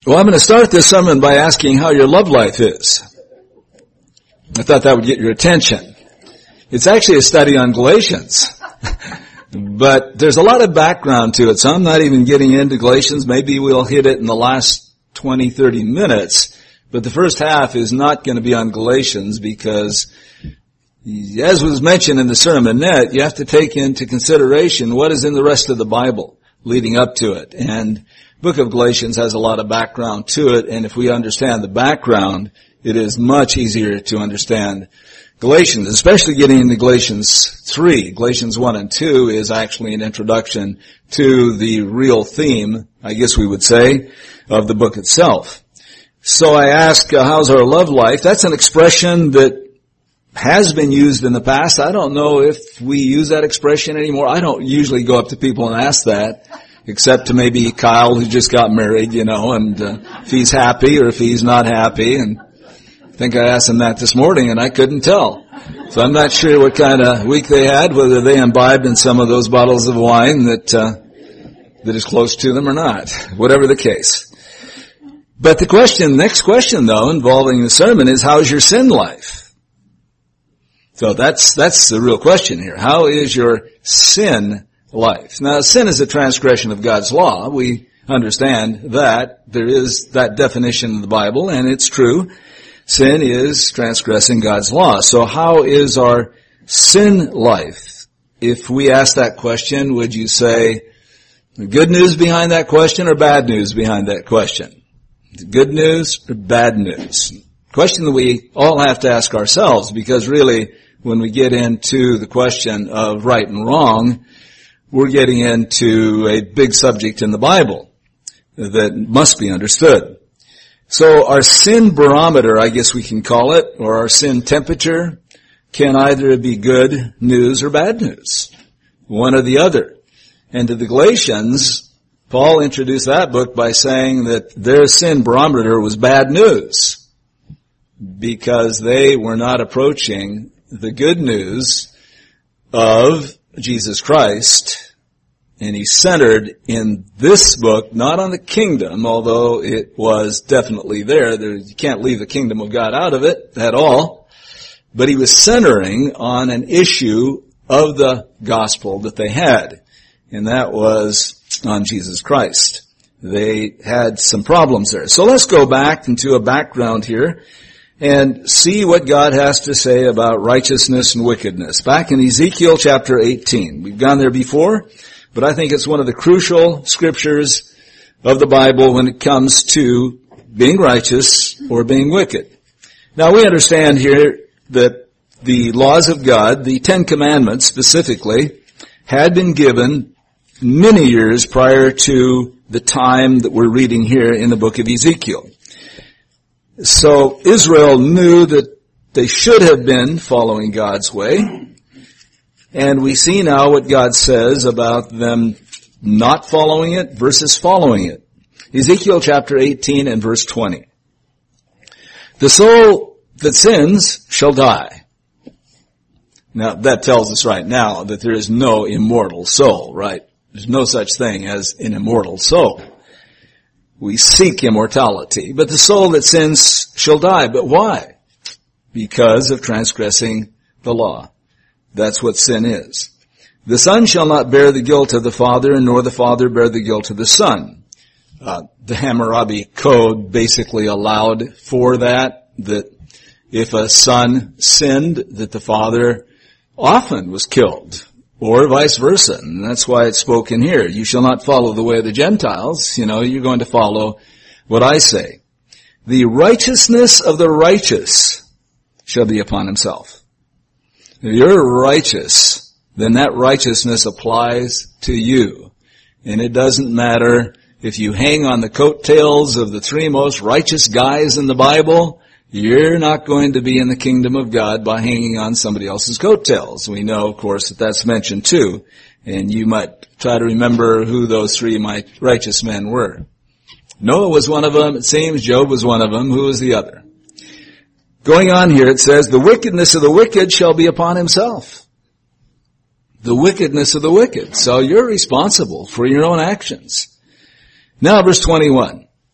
Well, I'm going to start this sermon by asking how your love life is. I thought that would get your attention. It's actually a study on Galatians. But there's a lot of background to it, so I'm not even getting into Galatians. Maybe we'll hit it in the last 20, 30 minutes. But the first half is not going to be on Galatians because, as was mentioned in the sermonette, you have to take into consideration what is in the rest of the Bible leading up to it. And book of Galatians has a lot of background to it, and if we understand the background, it is much easier to understand Galatians, especially getting into Galatians 3. Galatians 1 and 2 is actually an introduction to the real theme, I guess we would say, of the book itself. So I ask, how's our love life? That's an expression that has been used in the past. I don't know if we use that expression anymore. I don't usually go up to people and ask that, except to maybe Kyle who just got married, and if he's happy or if he's not happy. And I think I asked him that this morning and I couldn't tell. So I'm not sure what kind of week they had, whether they imbibed in some of those bottles of wine that is close to them or not, whatever the case. But the next question though, involving the sermon is, how's your sin life? So that's the real question here. How is your sin life? Now, sin is a transgression of God's law. We understand that. There is that definition in the Bible, and it's true. Sin is transgressing God's law. So how is our sin life? If we ask that question, would you say good news behind that question or bad news behind that question? Good news or bad news? Question that we all have to ask ourselves, because really when we get into the question of right and wrong, we're getting into a big subject in the Bible that must be understood. So our sin barometer, I guess we can call it, or our sin temperature, can either be good news or bad news. One or the other. And to the Galatians, Paul introduced that book by saying that their sin barometer was bad news, because they were not approaching the good news of Jesus Christ. And he's centered in this book, not on the kingdom, although it was definitely there. You can't leave the kingdom of God out of it at all. But he was centering on an issue of the gospel that they had, and that was on Jesus Christ. They had some problems there. So let's go back into a background here and see what God has to say about righteousness and wickedness. Back in Ezekiel chapter 18. We've gone there before, but I think it's one of the crucial scriptures of the Bible when it comes to being righteous or being wicked. Now we understand here that the laws of God, the Ten Commandments specifically, had been given many years prior to the time that we're reading here in the book of Ezekiel. So Israel knew that they should have been following God's way. And we see now what God says about them not following it versus following it. Ezekiel chapter 18 and verse 20. The soul that sins shall die. Now that tells us right now that there is no immortal soul, right? There's no such thing as an immortal soul. We seek immortality, but the soul that sins shall die. But why? Because of transgressing the law. That's what sin is. The son shall not bear the guilt of the father, nor the father bear the guilt of the son. The Hammurabi Code basically allowed for that if a son sinned, that the father often was killed, or vice versa. And that's why it's spoken here. You shall not follow the way of the Gentiles. You're going to follow what I say. The righteousness of the righteous shall be upon himself. If you're righteous, then that righteousness applies to you. And it doesn't matter if you hang on the coattails of the three most righteous guys in the Bible. You're not going to be in the kingdom of God by hanging on somebody else's coattails. We know, of course, that that's mentioned too. And you might try to remember who those three righteous men were. Noah was one of them, it seems. Job was one of them. Who was the other? Going on here, it says, the wickedness of the wicked shall be upon himself. The wickedness of the wicked. So you're responsible for your own actions. Now verse 21.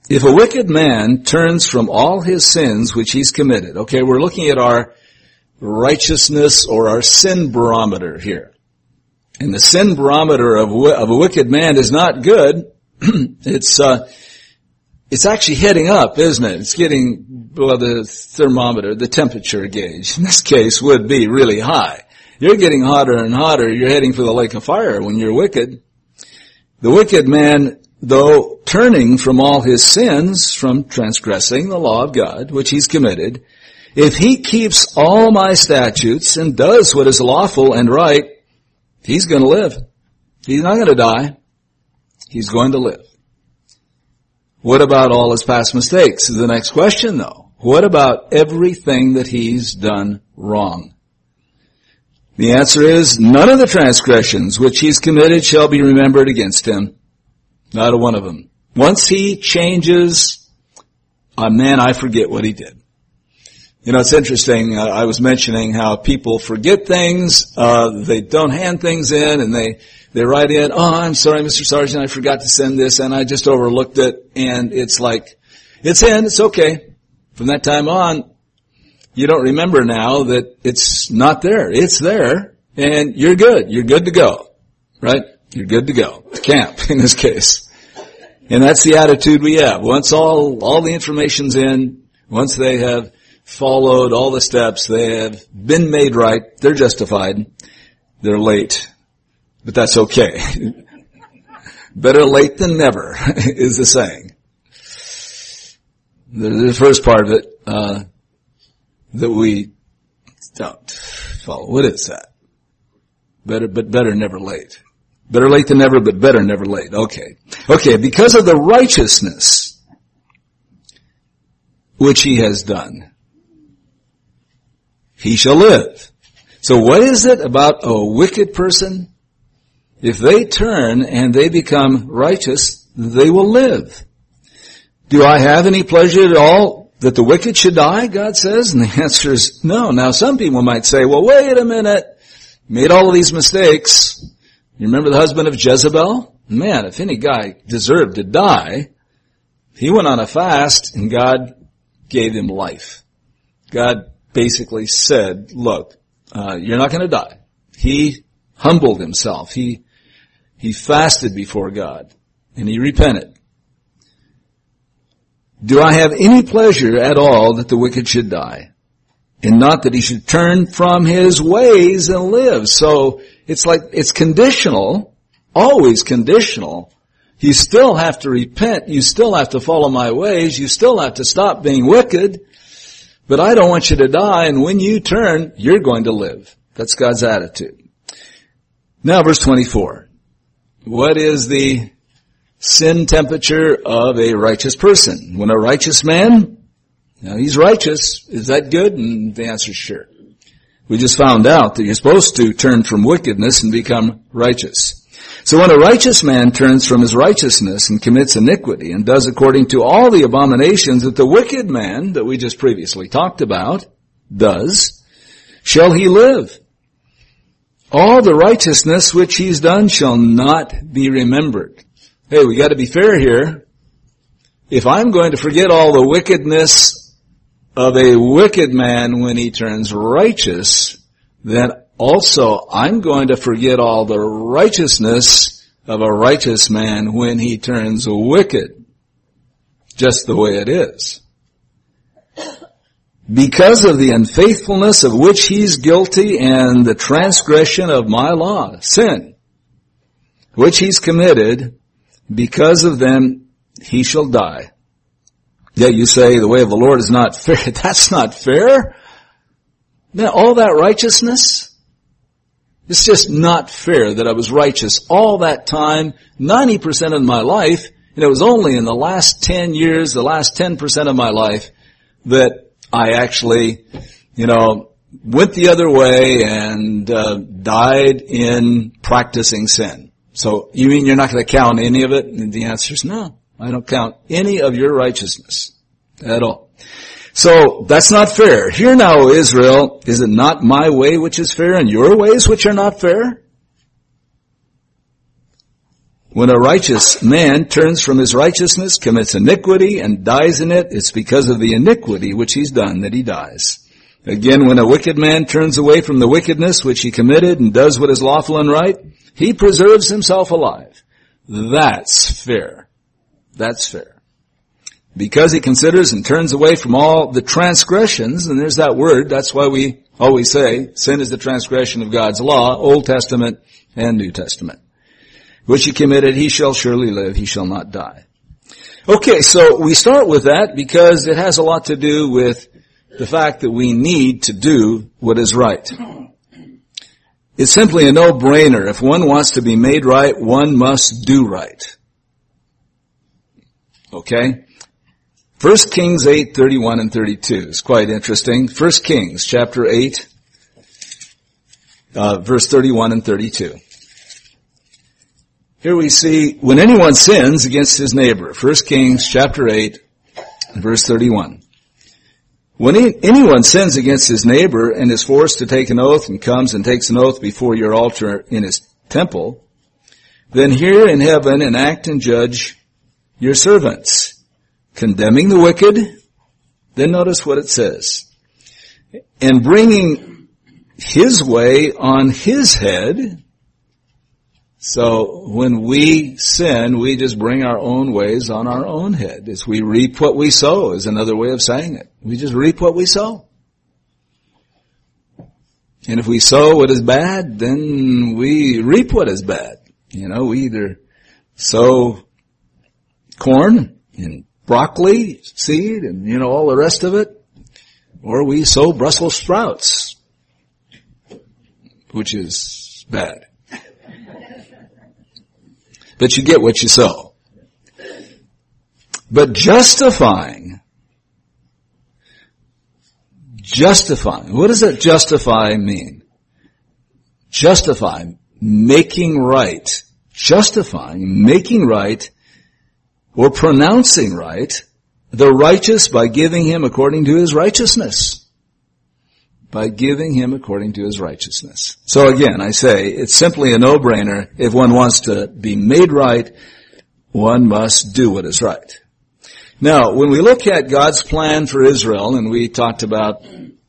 if a wicked man turns from all his sins which he's committed, okay, we're looking at our righteousness or our sin barometer here. And the sin barometer of a wicked man is not good. It's actually heading up, isn't it? It's getting, well, the thermometer, the temperature gauge, in this case, would be really high. You're getting hotter and hotter. You're heading for the lake of fire when you're wicked. The wicked man, though turning from all his sins, from transgressing the law of God, which he's committed, if he keeps all my statutes and does what is lawful and right, he's going to live. He's not going to die. He's going to live. What about all his past mistakes? Is the next question, though. What about everything that he's done wrong? The answer is, none of the transgressions which he's committed shall be remembered against him. Not a one of them. Once he changes, man, I forget what he did. You know, it's interesting. I was mentioning how people forget things. They don't hand things in, and they write in, "Oh, I'm sorry, Mr. Sergeant, I forgot to send this, and I just overlooked it." And it's like, it's in, it's okay. From that time on, you don't remember now that it's not there. It's there, and you're good. You're good to go, right? You're good to go. To camp, in this case. And that's the attitude we have. Once all the information's in, once they have followed all the steps, they have been made right, they're justified, they're late. But that's okay. Better late than never, is the saying. The first part of it, that we don't follow. What is that? Better never late. Better late than never, but better never late. Okay. Okay, because of the righteousness which he has done, he shall live. So what is it about a wicked person? If they turn and they become righteous, they will live. Do I have any pleasure at all that the wicked should die, God says? And the answer is no. Now some people might say, well, wait a minute. Made all of these mistakes. You remember the husband of Jezebel? Man, if any guy deserved to die, he went on a fast and God gave him life. God basically said, look, you're not going to die. He humbled himself. He fasted before God and he repented. Do I have any pleasure at all that the wicked should die? And not that he should turn from his ways and live. So it's like, it's conditional, always conditional. You still have to repent. You still have to follow my ways. You still have to stop being wicked. But I don't want you to die. And when you turn, you're going to live. That's God's attitude. Now verse 24. What is the sin temperature of a righteous person? When a righteous man, now he's righteous, is that good? And the answer is sure. We just found out that you're supposed to turn from wickedness and become righteous. So when a righteous man turns from his righteousness and commits iniquity and does according to all the abominations that the wicked man that we just previously talked about does, shall he live? All the righteousness which he's done shall not be remembered. Hey, we got to be fair here. If I'm going to forget all the wickedness of a wicked man when he turns righteous, then also I'm going to forget all the righteousness of a righteous man when he turns wicked. Just the way it is. Because of the unfaithfulness of which he's guilty and the transgression of my law, sin, which he's committed, because of them he shall die. Yet you say the way of the Lord is not fair. That's not fair. Man, all that righteousness, it's just not fair that I was righteous all that time, 90% of my life, and it was only in the last 10 years, the last 10% of my life, that I actually, went the other way and died in practicing sin. So you mean you're not going to count any of it? And the answer is no. I don't count any of your righteousness at all. So that's not fair. Hear now, O Israel, is it not my way which is fair and your ways which are not fair? When a righteous man turns from his righteousness, commits iniquity, and dies in it, it's because of the iniquity which he's done that he dies. Again, when a wicked man turns away from the wickedness which he committed and does what is lawful and right, he preserves himself alive. That's fair. That's fair. Because he considers and turns away from all the transgressions, and there's that word, that's why we always say, sin is the transgression of God's law, Old Testament and New Testament. Which he committed, he shall surely live, he shall not die. Okay, so we start with that because it has a lot to do with the fact that we need to do what is right. It's simply a no-brainer. If one wants to be made right, one must do right. Okay? 1 Kings 8:31 and 32 is quite interesting. 1 Kings chapter 8, verse 31 and 32. Here we see, when anyone sins against his neighbor, 1 Kings chapter 8, verse 31. When anyone sins against his neighbor and is forced to take an oath and comes and takes an oath before your altar in his temple, then hear in heaven and act and judge your servants, condemning the wicked. Then notice what it says. And bringing his way on his head. So when we sin, we just bring our own ways on our own head. As we reap what we sow is another way of saying it. We just reap what we sow. And if we sow what is bad, then we reap what is bad. You know, we either sow corn and broccoli seed and, you know, all the rest of it, or we sow Brussels sprouts, which is bad. But you get what you sow. But justifying, what does that justify mean? Justify, making right. Justifying, making right, or pronouncing right, the righteous by giving him according to his righteousness. By giving him according to his righteousness. So again, I say, it's simply a no-brainer. If one wants to be made right, one must do what is right. Now, when we look at God's plan for Israel, and we talked about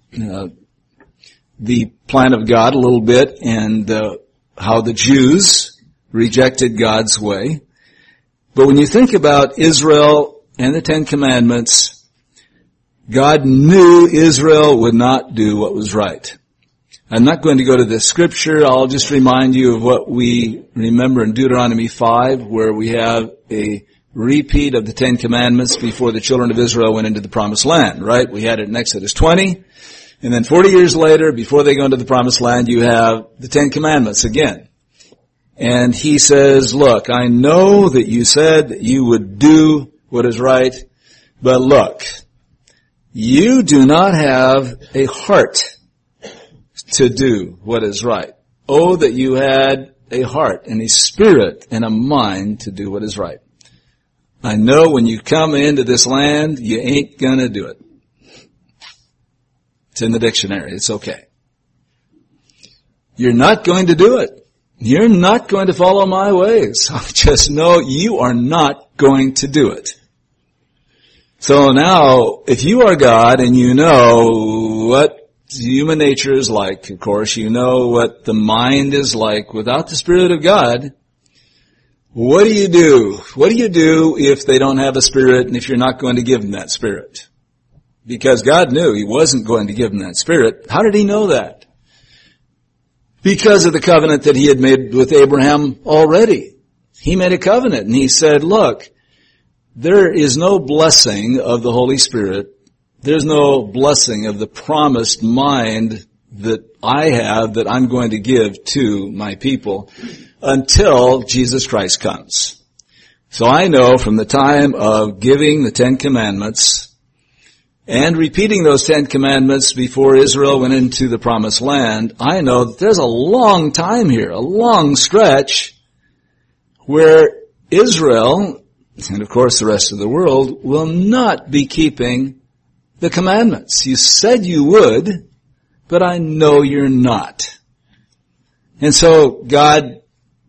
the plan of God a little bit, and how the Jews rejected God's way. But when you think about Israel and the Ten Commandments, God knew Israel would not do what was right. I'm not going to go to the scripture. I'll just remind you of what we remember in Deuteronomy 5, where we have a repeat of the Ten Commandments before the children of Israel went into the Promised Land, right? We had it in Exodus 20. And then 40 years later, before they go into the Promised Land, you have the Ten Commandments again. And he says, look, I know that you said that you would do what is right, but look, you do not have a heart to do what is right. Oh, that you had a heart and a spirit and a mind to do what is right. I know when you come into this land, you ain't gonna do it. It's in the dictionary. It's okay. You're not going to do it. You're not going to follow my ways. Just know you are not going to do it. So now, if you are God and you know what human nature is like, of course, you know what the mind is like without the Spirit of God, what do you do? What do you do if they don't have a Spirit and if you're not going to give them that Spirit? Because God knew He wasn't going to give them that Spirit. How did He know that? Because of the covenant that He had made with Abraham already. He made a covenant and He said, look, there is no blessing of the Holy Spirit. There's no blessing of the promised mind that I have that I'm going to give to my people until Jesus Christ comes. So I know from the time of giving the Ten Commandments and repeating those Ten Commandments before Israel went into the Promised Land, I know that there's a long time here, a long stretch where Israel, and of course the rest of the world, will not be keeping the commandments. You said you would, but I know you're not. And so God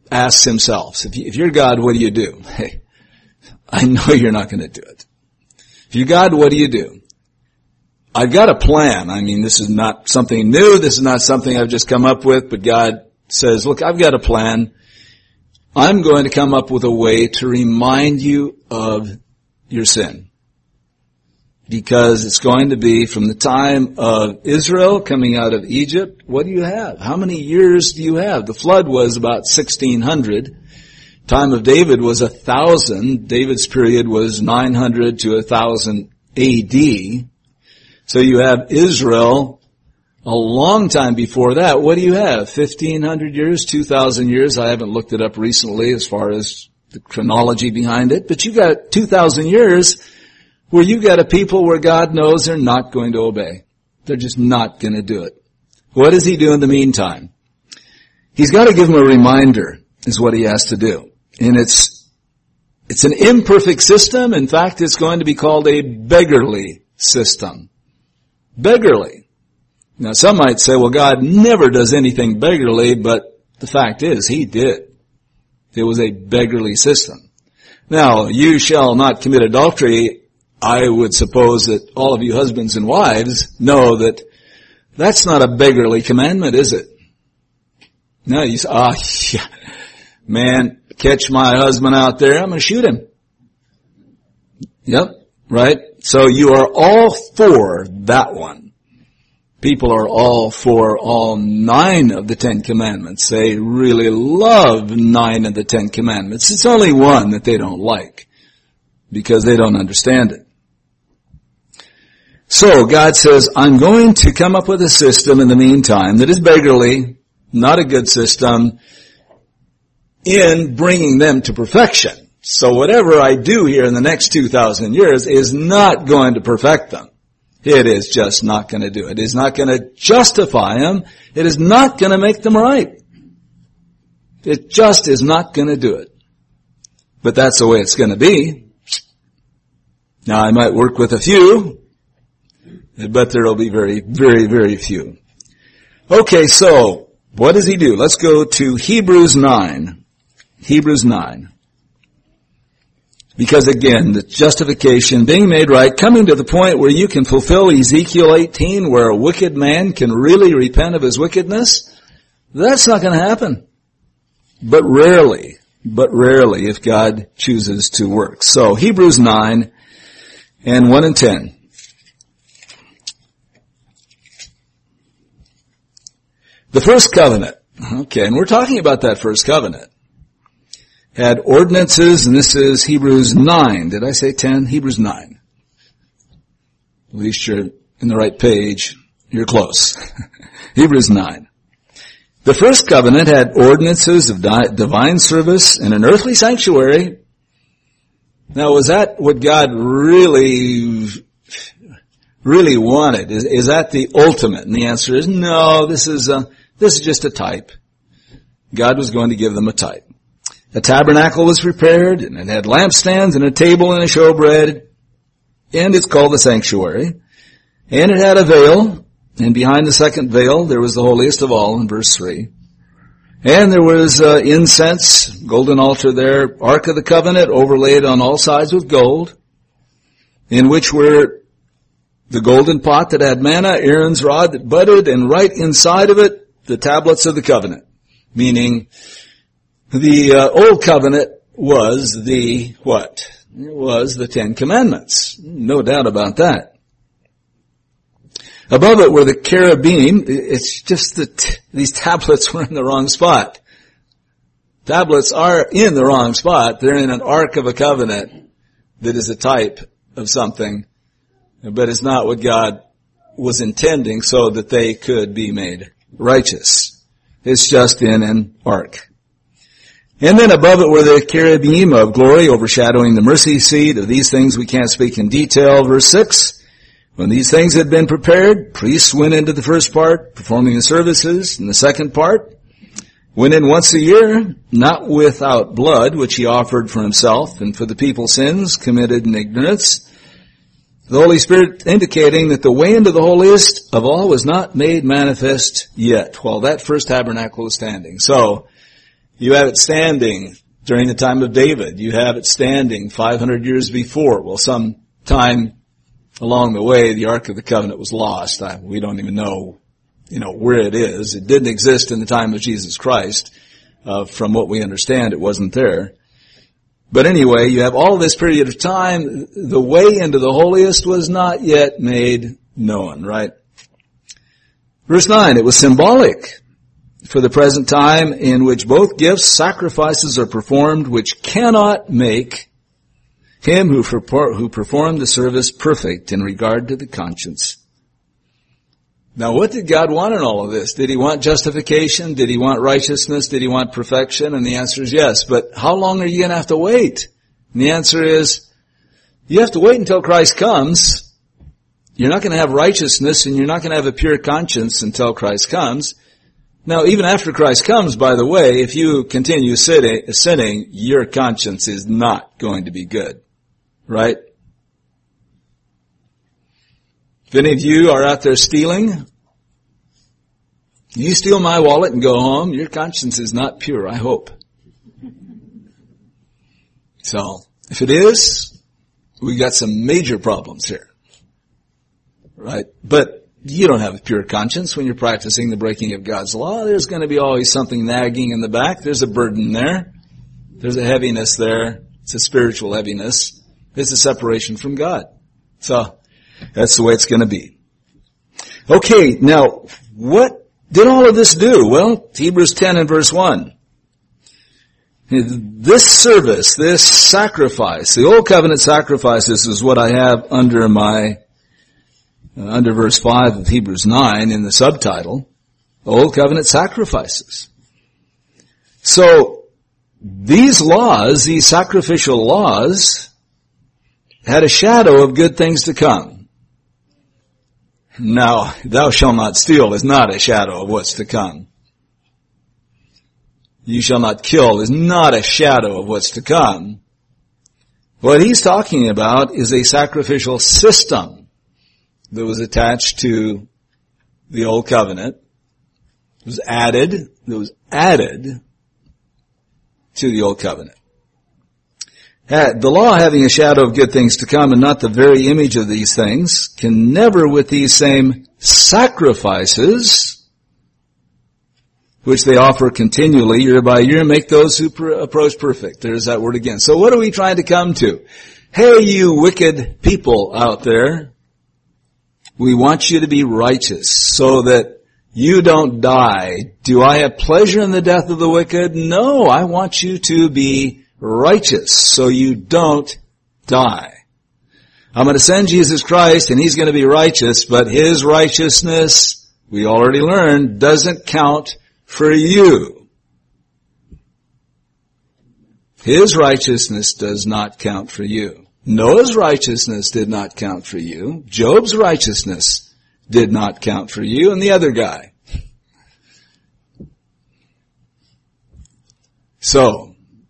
asks himself, if you're God, what do you do? Hey, I know you're not going to do it. If you're God, what do you do? I've got a plan. I mean, this is not something new. This is not something I've just come up with, but God says, look, I've got a plan. I'm going to come up with a way to remind you of your sin. Because it's going to be from the time of Israel coming out of Egypt. What do you have? How many years do you have? The flood was about 1600. Time of David was 1000. David's period was 900 to 1000 AD. So you have Israel a long time before that. What do you have? 1500 years, 2000 years? I haven't looked it up recently as far as the chronology behind it. But you've got 2000 years where you've got a people where God knows they're not going to obey. They're just not going to do it. What does he do in the meantime? He's got to give them a reminder, is what he has to do. And it's an imperfect system. In fact, it's going to be called a beggarly system. Beggarly. Now, some might say, well, God never does anything beggarly, but the fact is, he did. It was a beggarly system. Now, you shall not commit adultery. I would suppose that all of you husbands and wives know that that's not a beggarly commandment, is it? No, you say, yeah, man, catch my husband out there, I'm going to shoot him. Yep, right? So you are all for that one. People are all for all 9 of the 10 commandments. They really love 9 of the 10 commandments. It's only one that they don't like because they don't understand it. So God says, I'm going to come up with a system in the meantime that is beggarly, not a good system, in bringing them to perfection. So whatever I do here in the next 2,000 years is not going to perfect them. It is just not going to do it. It is not going to justify them. It is not going to make them right. It just is not going to do it. But that's the way it's going to be. Now I might work with a few, but there will be very, very, very few. Okay, so what does he do? Let's go to Hebrews 9. Hebrews 9. Because again, the justification, being made right, coming to the point where you can fulfill Ezekiel 18, where a wicked man can really repent of his wickedness, that's not going to happen. But rarely, if God chooses to work. So Hebrews 9 and 1 and 10. The first covenant. Okay, and we're talking about that first covenant. Had ordinances, and this is Hebrews 9. Did I say 10? Hebrews 9. At least you're in the right page. You're close. Hebrews 9. The first covenant had ordinances of divine service and an earthly sanctuary. Now, was that what God really wanted? Is that the ultimate? And the answer is no, this is just a type. God was going to give them a type. A tabernacle was prepared, and it had lampstands and a table and a showbread, and it's called the sanctuary. And it had a veil, and behind the second veil there was the holiest of all in verse 3. And there was incense, golden altar there, Ark of the Covenant overlaid on all sides with gold, in which were the golden pot that had manna, Aaron's rod that budded, and right inside of it, the tablets of the covenant. Meaning, the old covenant was the what? It was the 10 commandments. No doubt about that. Above it were the cherubim. It's just that these tablets were in the wrong spot. Tablets are in the wrong spot. They're in an Ark of a Covenant that is a type of something, but it's not what God was intending so that they could be made righteous. It's just in an ark. And then above it were the cherubim of glory overshadowing the mercy seat. Of these things we can't speak in detail. Verse 6, when these things had been prepared, priests went into the first part, performing the services. And the second part went in once a year, not without blood, which he offered for himself and for the people's sins committed in ignorance. The Holy Spirit indicating that the way into the holiest of all was not made manifest yet, while that first tabernacle was standing. So, You have it standing during the time of David. You have it standing 500 years before. Well, some time along the way, the Ark of the Covenant was lost. We don't even know, where it is. It didn't exist in the time of Jesus Christ. From what we understand, it wasn't there. But anyway, you have all this period of time. The way into the holiest was not yet made known, right? Verse 9, it was symbolic for the present time in which both gifts, sacrifices are performed, which cannot make him who performed the service perfect in regard to the conscience. Now, what did God want in all of this? Did he want justification? Did he want righteousness? Did he want perfection? And the answer is yes. But how long are you going to have to wait? And the answer is, you have to wait until Christ comes. You're not going to have righteousness, and you're not going to have a pure conscience until Christ comes. Now, even after Christ comes, by the way, if you continue sinning, your conscience is not going to be good. Right? If any of you are out there stealing, you steal my wallet and go home, your conscience is not pure, I hope. So, if it is, we got some major problems here. Right? But you don't have a pure conscience when you're practicing the breaking of God's law. There's going to be always something nagging in the back. There's a burden there. There's a heaviness there. It's a spiritual heaviness. It's a separation from God. So, that's the way it's going to be. Okay, now, what did all of this do? Well, Hebrews 10 and verse 1. This service, this sacrifice, the Old Covenant sacrifices is what I have under verse 5 of Hebrews 9 in the subtitle, Old Covenant sacrifices. So, these laws, these sacrificial laws, had a shadow of good things to come. Now, thou shalt not steal is not a shadow of what's to come. You shall not kill is not a shadow of what's to come. What he's talking about is a sacrificial system that was attached to the Old Covenant. It was added to the Old Covenant. The law, having a shadow of good things to come and not the very image of these things, can never with these same sacrifices, which they offer continually year by year, make those who approach perfect. There's that word again. So what are we trying to come to? Hey, you wicked people out there, we want you to be righteous so that you don't die. Do I have pleasure in the death of the wicked? No, I want you to be righteous so you don't die. I'm going to send Jesus Christ and he's going to be righteous, but his righteousness, we already learned, doesn't count for you. His righteousness does not count for you. Noah's righteousness did not count for you. Job's righteousness did not count for you, and the other guy. So,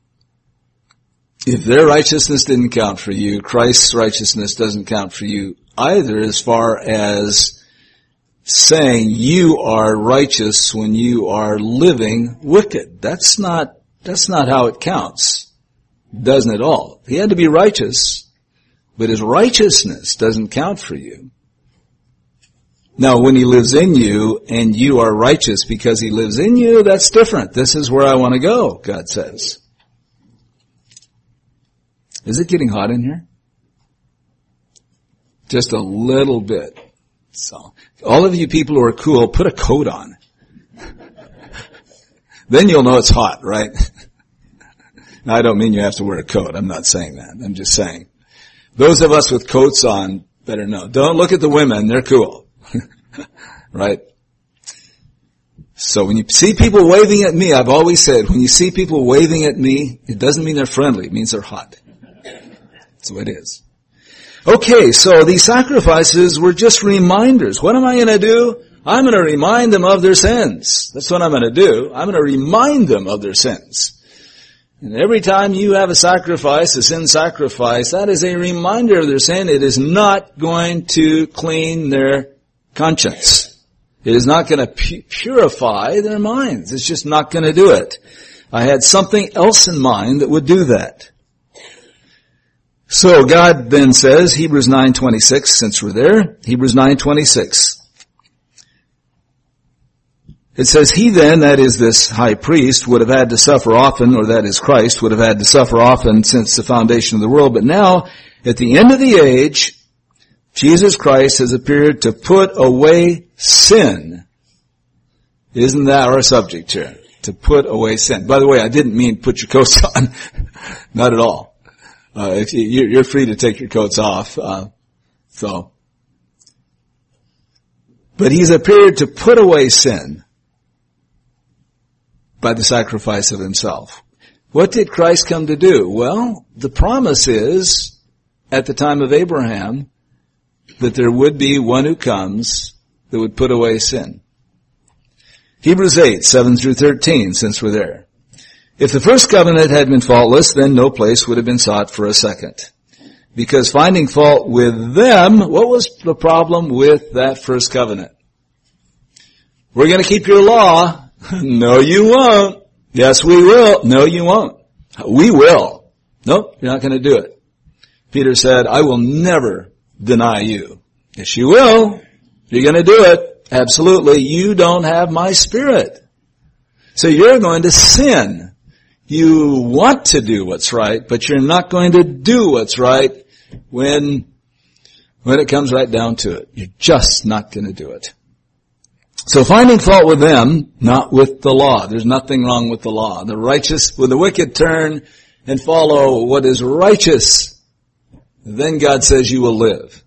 if their righteousness didn't count for you, Christ's righteousness doesn't count for you either, as far as saying you are righteous when you are living wicked. That's not how it counts. It doesn't at all. He had to be righteous, but his righteousness doesn't count for you. Now, when he lives in you and you are righteous because he lives in you, that's different. This is where I want to go, God says. Is it getting hot in here? Just a little bit. So, all of you people who are cool, put a coat on. Then you'll know it's hot, right? Now, I don't mean you have to wear a coat. I'm not saying that. I'm just saying, those of us with coats on better know. Don't look at the women. They're cool. Right? So when you see people waving at me, I've always said, when you see people waving at me, it doesn't mean they're friendly. It means they're hot. That's what it is. Okay, so these sacrifices were just reminders. What am I going to do? I'm going to remind them of their sins. That's what I'm going to do. I'm going to remind them of their sins. And every time you have a sacrifice, a sin sacrifice, that is a reminder of their sin. It is not going to clean their conscience. It is not going to purify their minds. It's just not going to do it. I had something else in mind that would do that. So God then says, Hebrews 9:26, since we're there, Hebrews 9:26. It says, he then, that is this high priest, would have had to suffer often, or that is Christ, would have had to suffer often since the foundation of the world. But now, at the end of the age, Jesus Christ has appeared to put away sin. Isn't that our subject here? To put away sin. By the way, I didn't mean put your coats on. Not at all. You're free to take your coats off. But he's appeared to put away sin by the sacrifice of himself. What did Christ come to do? Well, the promise is, at the time of Abraham, that there would be one who comes that would put away sin. Hebrews 8:7-13, since we're there. If the first covenant had been faultless, then no place would have been sought for a second. Because finding fault with them, what was the problem with that first covenant? We're going to keep your law. No, you won't. Yes, we will. No, you won't. We will. Nope, you're not going to do it. Peter said, I will never deny you. Yes, you will. You're going to do it. Absolutely. You don't have my Spirit. So you're going to sin. You want to do what's right, but you're not going to do what's right when it comes right down to it. You're just not going to do it. So finding fault with them, not with the law. There's nothing wrong with the law. The righteous, when the wicked turn and follow what is righteous, then God says you will live.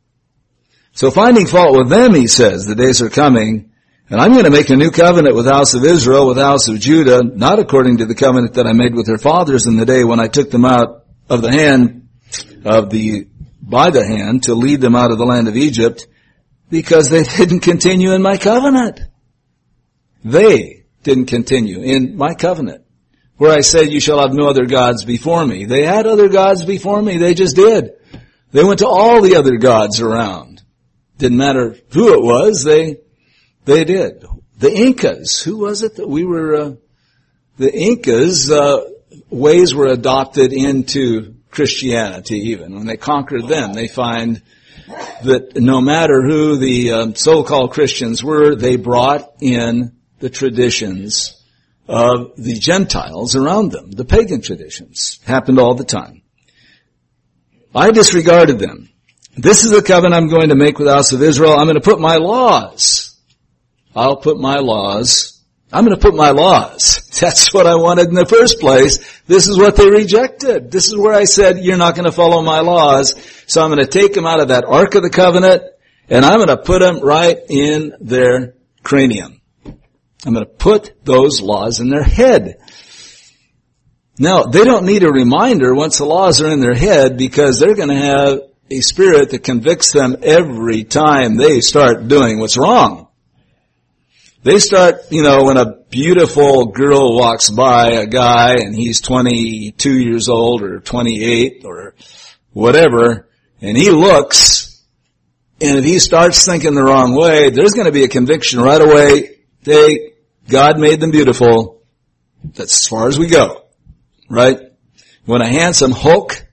So finding fault with them, he says, the days are coming, and I'm going to make a new covenant with the house of Israel, with the house of Judah, not according to the covenant that I made with their fathers in the day when I took them out of the hand by the hand to lead them out of the land of Egypt, because they didn't continue in my covenant. They didn't continue in my covenant. Where I said, you shall have no other gods before me. They had other gods before me. They just did. They went to all the other gods around. Didn't matter who it was. They did. The Incas. Who was it that we were, the Incas, ways were adopted into Christianity even. When they conquered them, they find that no matter who the so-called Christians were, they brought in the traditions of the Gentiles around them, the pagan traditions. Happened all the time. I disregarded them. This is the covenant I'm going to make with the house of Israel. I'm going to put my laws. I'm going to put my laws. That's what I wanted in the first place. This is what they rejected. This is where I said, you're not going to follow my laws. So I'm going to take them out of that Ark of the Covenant, and I'm going to put them right in their cranium. I'm going to put those laws in their head. Now, they don't need a reminder once the laws are in their head, because they're going to have a spirit that convicts them every time they start doing what's wrong. They start, when a beautiful girl walks by a guy and he's 22 years old or 28 or whatever, and he looks, and if he starts thinking the wrong way, there's going to be a conviction right away. God made them beautiful. That's as far as we go. Right? When a handsome Hulk,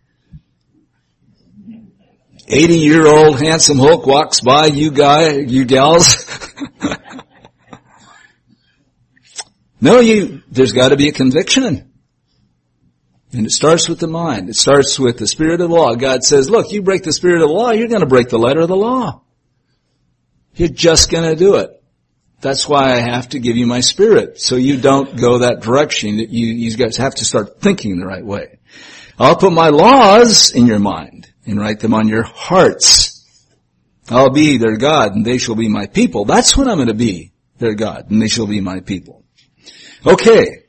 80-year-old handsome Hulk walks by you gals, there's got to be a conviction. And it starts with the mind. It starts with the spirit of the law. God says, look, you break the spirit of the law, you're going to break the letter of the law. You're just going to do it. That's why I have to give you my Spirit, so you don't go that direction. You guys have to start thinking the right way. I'll put my laws in your mind and write them on your hearts. I'll be their God, and they shall be my people. That's when I'm going to be their God, and they shall be my people. Okay.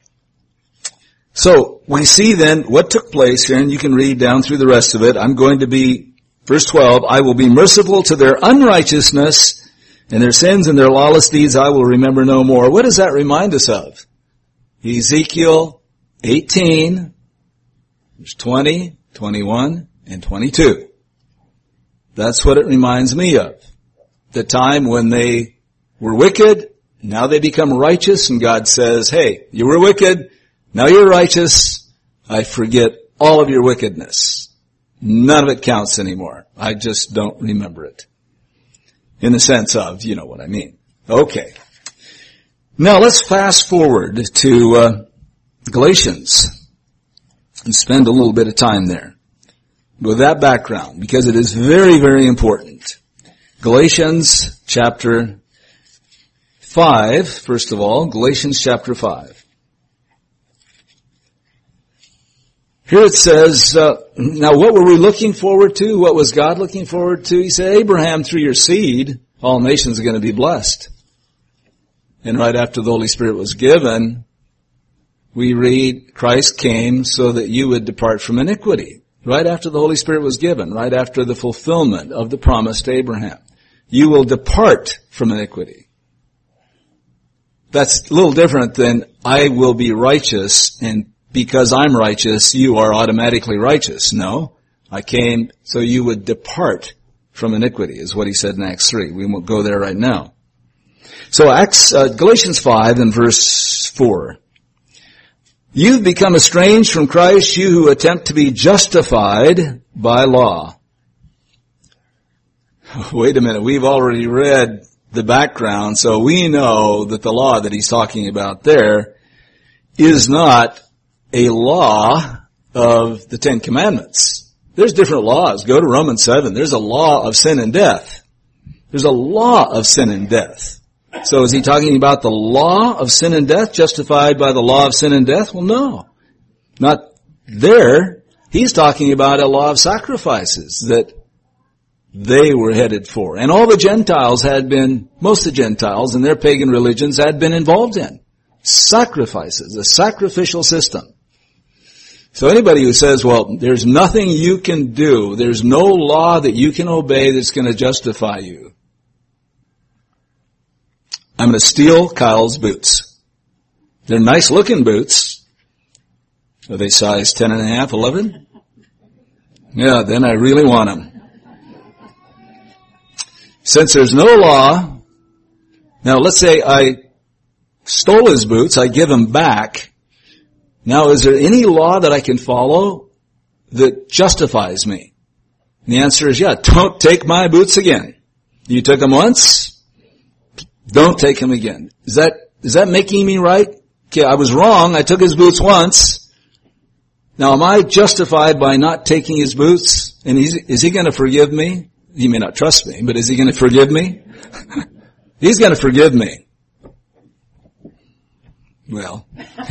So we see then what took place here, and you can read down through the rest of it. I'm going to be, verse 12, I will be merciful to their unrighteousness, and their sins and their lawless deeds I will remember no more. What does that remind us of? Ezekiel 18, verse 20, 21, and 22. That's what it reminds me of. The time when they were wicked, Now they become righteous, and God says, hey, you were wicked, now you're righteous, I forget all of your wickedness. None of it counts anymore. I just don't remember it. In the sense of, you know what I mean. Okay. Now let's fast forward to Galatians and spend a little bit of time there with that background, because it is very, very important. Galatians chapter 5, first of all, Galatians chapter 5. Here it says, now what were we looking forward to? What was God looking forward to? He said, Abraham, through your seed, all nations are going to be blessed. And right after the Holy Spirit was given, we read, Christ came so that you would depart from iniquity. Right after the Holy Spirit was given, right after the fulfillment of the promise to Abraham. You will depart from iniquity. That's a little different than I will be righteous, and because I'm righteous, you are automatically righteous. No, I came so you would depart from iniquity, is what he said in Acts 3. We won't go there right now. So Galatians 5 and verse 4. You've become estranged from Christ, you who attempt to be justified by law. Wait a minute, we've already read the background, so we know that the law that he's talking about there is not a law of the Ten Commandments. There's different laws. Go to Romans 7. There's a law of sin and death. There's a law of sin and death. So is he talking about the law of sin and death, justified by the law of sin and death? Well, no. Not there. He's talking about a law of sacrifices that they were headed for. And all the Gentiles most of the Gentiles and their pagan religions had been involved in. Sacrifices, a sacrificial system. So anybody who says, well, there's nothing you can do, there's no law that you can obey that's going to justify you. I'm going to steal Kyle's boots. They're nice looking boots. Are they size 10.5, 11? Yeah, then I really want them. Since there's no law, now let's say I stole his boots, I give them back. Now, is there any law that I can follow that justifies me? And the answer is, yeah, don't take my boots again. You took them once, don't take them again. Is that making me right? Okay, I was wrong, I took his boots once. Now, am I justified by not taking his boots? And is he going to forgive me? He may not trust me, but is he going to forgive me? He's going to forgive me. Well,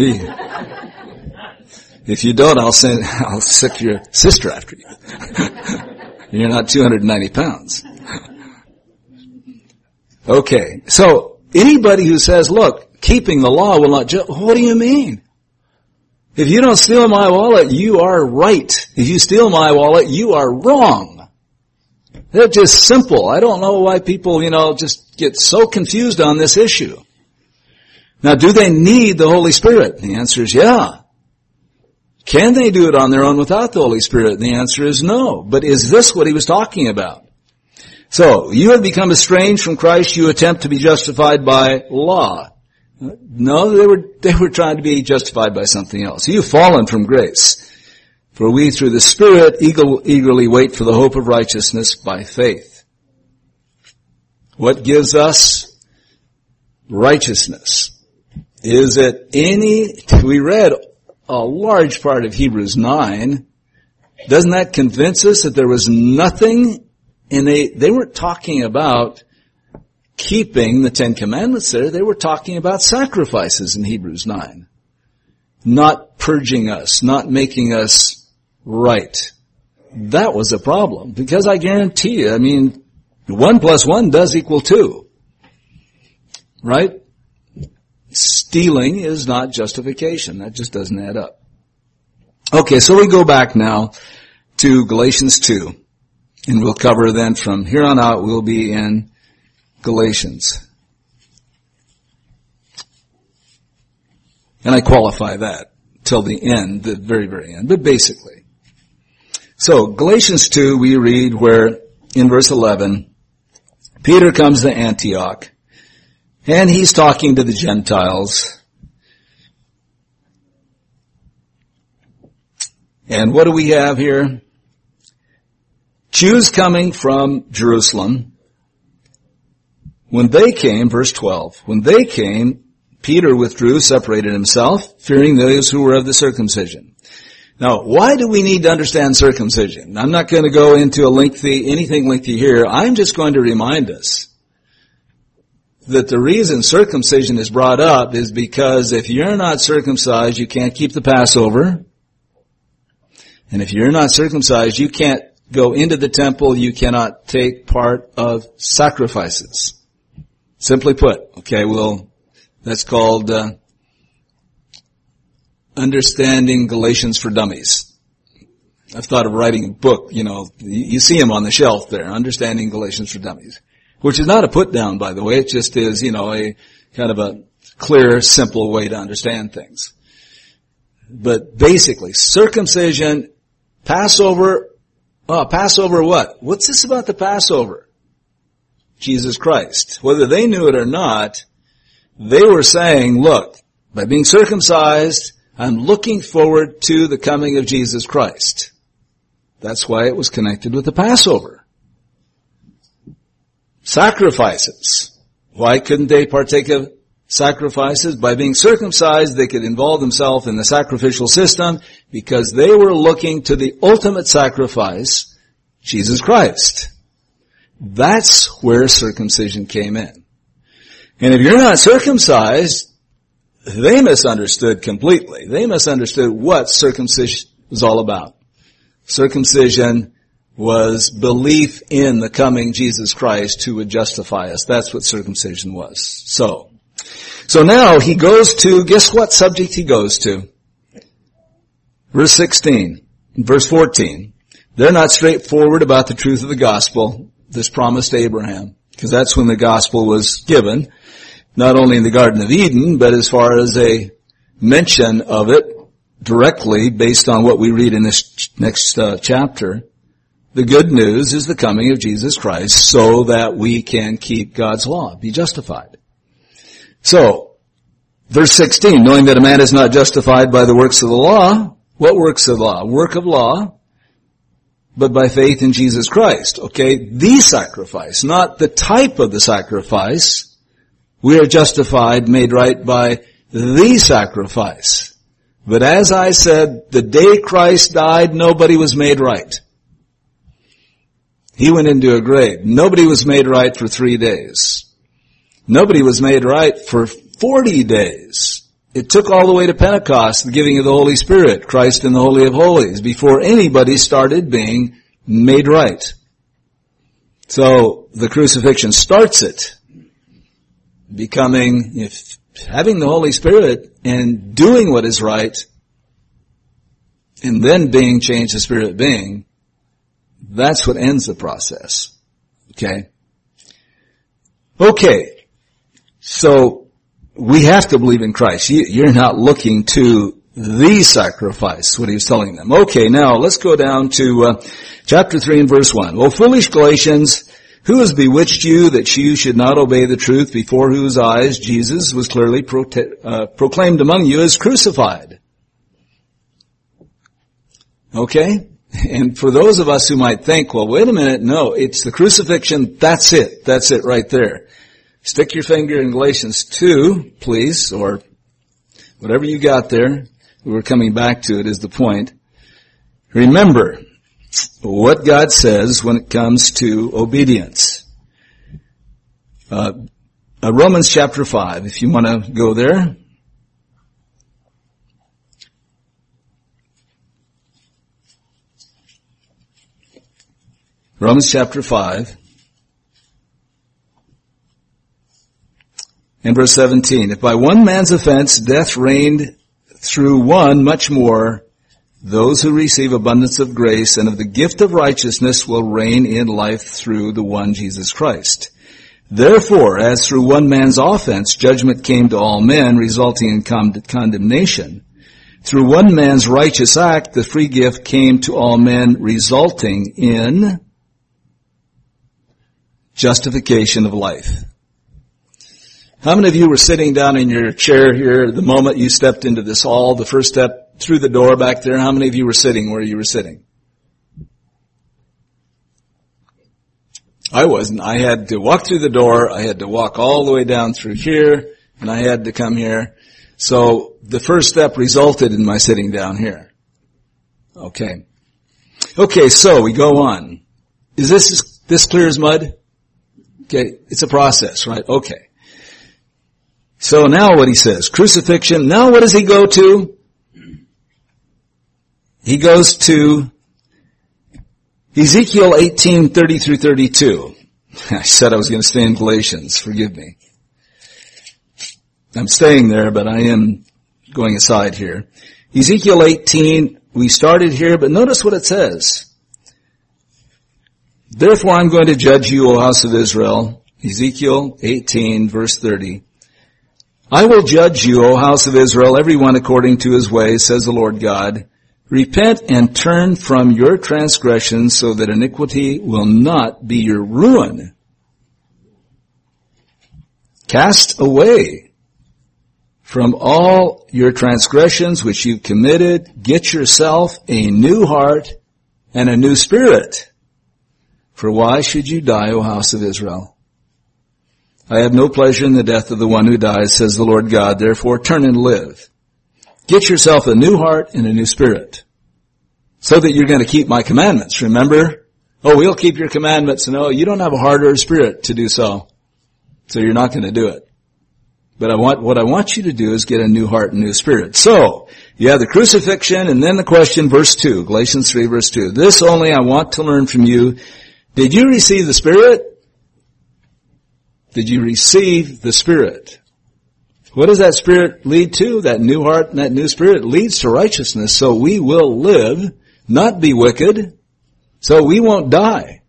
if you don't, I'll sick your sister after you. You're not 290 pounds. Okay, so anybody who says, look, keeping the law will not what do you mean? If you don't steal my wallet, you are right. If you steal my wallet, you are wrong. They're just simple. I don't know why people, just get so confused on this issue. Now, do they need the Holy Spirit? The answer is yeah. Can they do it on their own without the Holy Spirit? The answer is no. But is this what he was talking about? So, you have become estranged from Christ, you attempt to be justified by law. No, they were trying to be justified by something else. You've fallen from grace. For we through the Spirit eagerly wait for the hope of righteousness by faith. What gives us righteousness? Is that we read a large part of Hebrews 9. Doesn't that convince us that there was nothing, and they weren't talking about keeping the Ten Commandments there. They were talking about sacrifices in Hebrews 9. Not purging us, not making us right. That was a problem, because I guarantee you, 1 + 1 does equal 2. Right? Stealing is not justification. That just doesn't add up. Okay, so we go back now to Galatians 2. And we'll cover then from here on out, we'll be in Galatians. And I qualify that till the end, the very, very end, but basically. So, Galatians 2, we read where, in verse 11, Peter comes to Antioch. And he's talking to the Gentiles. And what do we have here? Jews coming from Jerusalem. When they came, verse 12, when they came, Peter withdrew, separated himself, fearing those who were of the circumcision. Now, why do we need to understand circumcision? I'm not going to go into anything lengthy here. I'm just going to remind us that the reason circumcision is brought up is because if you're not circumcised, you can't keep the Passover. And if you're not circumcised, you can't go into the temple, you cannot take part of sacrifices. Simply put, okay, that's called Understanding Galatians for Dummies. I've thought of writing a book, you see them on the shelf there, Understanding Galatians for Dummies. Which is not a put down, by the way, it just is, a kind of a clear, simple way to understand things. But basically, circumcision, Passover what? What's this about the Passover? Jesus Christ. Whether they knew it or not, they were saying, look, by being circumcised, I'm looking forward to the coming of Jesus Christ. That's why it was connected with the Passover. Sacrifices. Why couldn't they partake of sacrifices? By being circumcised, they could involve themselves in the sacrificial system because they were looking to the ultimate sacrifice, Jesus Christ. That's where circumcision came in. And if you're not circumcised, they misunderstood completely. They misunderstood what circumcision was all about. Circumcision was belief in the coming Jesus Christ who would justify us. That's what circumcision was. So now he goes to, guess what subject he goes to? Verse 16, verse 14. They're not straightforward about the truth of the gospel, this promised Abraham, because that's when the gospel was given, not only in the Garden of Eden, but as far as a mention of it directly based on what we read in this next chapter. The good news is the coming of Jesus Christ so that we can keep God's law, be justified. So, verse 16, knowing that a man is not justified by the works of the law. What works of law? Work of law, but by faith in Jesus Christ. Okay, the sacrifice, not the type of the sacrifice. We are justified, made right by the sacrifice. But as I said, the day Christ died, nobody was made right. He went into a grave. Nobody was made right for 3 days. Nobody was made right for 40 days. It took all the way to Pentecost, the giving of the Holy Spirit, Christ in the Holy of Holies, before anybody started being made right. So the crucifixion starts it, having the Holy Spirit and doing what is right, and then being changed to spirit being. That's what ends the process. Okay? Okay. So, we have to believe in Christ. You're not looking to the sacrifice, what he was telling them. Okay, now let's go down to chapter 3 and verse 1. O foolish Galatians, who has bewitched you that you should not obey the truth, before whose eyes Jesus was clearly proclaimed among you as crucified? Okay? And for those of us who might think, well, wait a minute, no, it's the crucifixion, that's it right there. Stick your finger in Galatians 2, please, or whatever you got there. We're coming back to it is the point. Remember what God says when it comes to obedience. Romans chapter 5, if you want to go there. Romans chapter 5 and verse 17. If by one man's offense death reigned through one, much more those who receive abundance of grace and of the gift of righteousness will reign in life through the one Jesus Christ. Therefore, as through one man's offense judgment came to all men, resulting in condemnation, through one man's righteous act the free gift came to all men, resulting in justification of life. How many of you were sitting down in your chair here the moment you stepped into this hall, the first step through the door back there? How many of you were sitting where you were sitting? I wasn't. I had to walk through the door. I had to walk all the way down through here, and I had to come here. So the first step resulted in my sitting down here. Okay. Okay, so we go on. Is this clear as mud? Okay, it's a process, right? Okay. So now what he says, crucifixion. Now what does he go to? He goes to Ezekiel 18:30 through 32. I said I was going to stay in Galatians. Forgive me. I'm staying there, but I am going aside here. Ezekiel 18, we started here, but notice what it says. Therefore I'm going to judge you, O house of Israel. Ezekiel 18, verse 30. I will judge you, O house of Israel, everyone according to his ways, says the Lord God. Repent and turn from your transgressions so that iniquity will not be your ruin. Cast away from all your transgressions which you've committed. Get yourself a new heart and a new spirit. For why should you die, O house of Israel? I have no pleasure in the death of the one who dies, says the Lord God. Therefore turn and live. Get yourself a new heart and a new spirit, so that you're going to keep my commandments. Remember? Oh, we'll keep your commandments. No, you don't have a heart or a spirit to do so. So you're not going to do it. But what I want you to do is get a new heart and new spirit. So, you have the crucifixion and then the question, verse 2, Galatians 3 verse 2. This only I want to learn from you. Did you receive the Spirit? Did you receive the Spirit? What does that Spirit lead to? That new heart and that new spirit leads to righteousness. So we will live, not be wicked, so we won't die.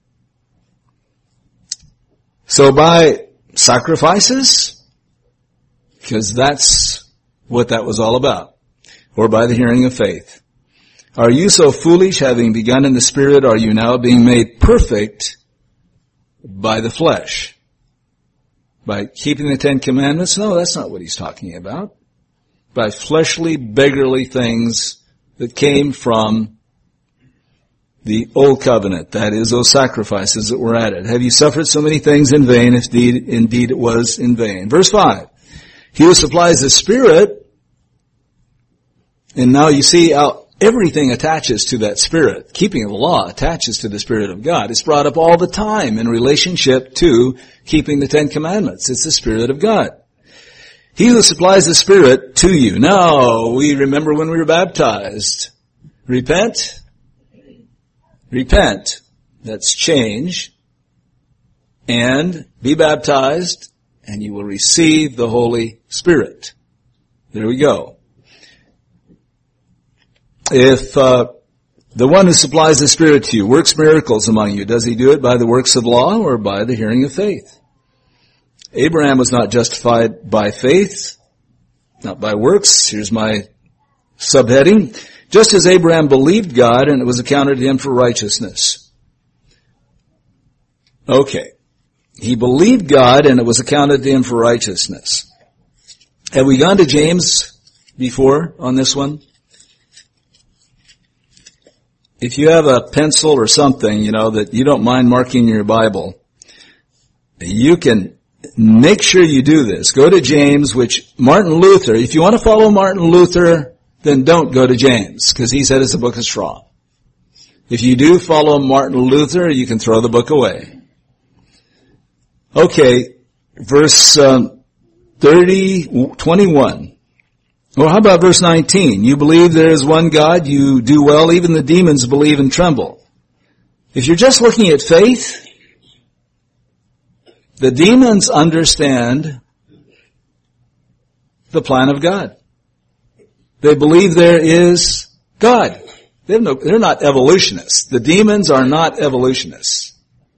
So by sacrifices, because that's what that was all about, or by the hearing of faith. Are you so foolish, having begun in the Spirit, are you now being made perfect by the flesh? By keeping the Ten Commandments? No, that's not what he's talking about. By fleshly, beggarly things that came from the Old Covenant. That is, those sacrifices that were added. Have you suffered so many things in vain, if indeed it was in vain? Verse 5. He who supplies the Spirit, and now you see how everything attaches to that Spirit. Keeping the law attaches to the Spirit of God. It's brought up all the time in relationship to keeping the Ten Commandments. It's the Spirit of God. He who supplies the Spirit to you. Now, we remember when we were baptized. Repent. Repent. That's change. And be baptized, and you will receive the Holy Spirit. There we go. If the one who supplies the Spirit to you works miracles among you, does he do it by the works of law or by the hearing of faith? Abraham was not justified by faith, not by works. Here's my subheading. Just as Abraham believed God and it was accounted to him for righteousness. Okay. He believed God and it was accounted to him for righteousness. Have we gone to James before on this one? If you have a pencil or something, that you don't mind marking your Bible, you can make sure you do this. Go to James, which Martin Luther, if you want to follow Martin Luther, then don't go to James, because he said it's a book of straw. If you do follow Martin Luther, you can throw the book away. Okay, verse 21. Well, how about verse 19? You believe there is one God, you do well, even the demons believe and tremble. If you're just looking at faith, the demons understand the plan of God. They believe there is God. They're not evolutionists. The demons are not evolutionists.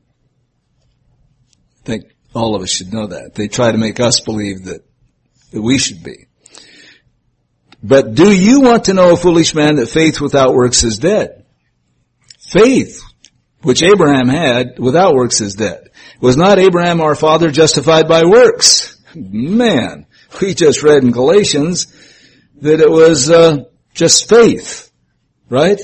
I think all of us should know that. They try to make us believe that we should be. But do you want to know, O foolish man, that faith without works is dead? Faith, which Abraham had without works, is dead. Was not Abraham our father justified by works? Man, we just read in Galatians that it was just faith, right?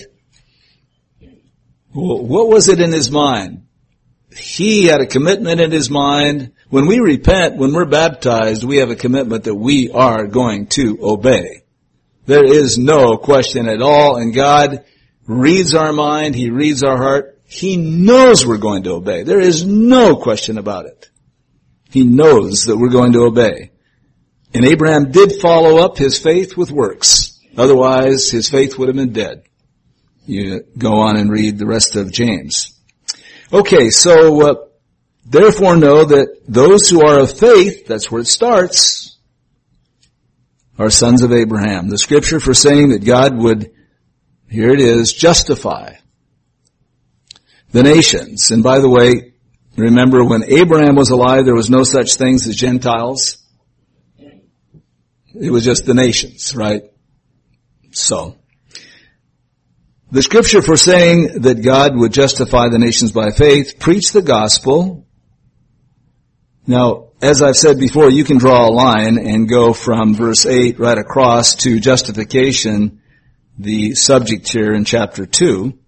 Well, what was it in his mind? He had a commitment in his mind. When we repent, when we're baptized, we have a commitment that we are going to obey. There is no question at all, and God reads our mind, He reads our heart. He knows we're going to obey. There is no question about it. He knows that we're going to obey. And Abraham did follow up his faith with works. Otherwise, his faith would have been dead. You go on and read the rest of James. Okay, so therefore know that those who are of faith, that's where it starts, are sons of Abraham. The scripture for saying that God would, here it is, justify the nations. And by the way, remember when Abraham was alive, there was no such things as Gentiles. It was just the nations, right? So, the scripture for saying that God would justify the nations by faith, preach the gospel. Now, as I've said before, you can draw a line and go from verse 8 right across to justification, the subject here in chapter 2.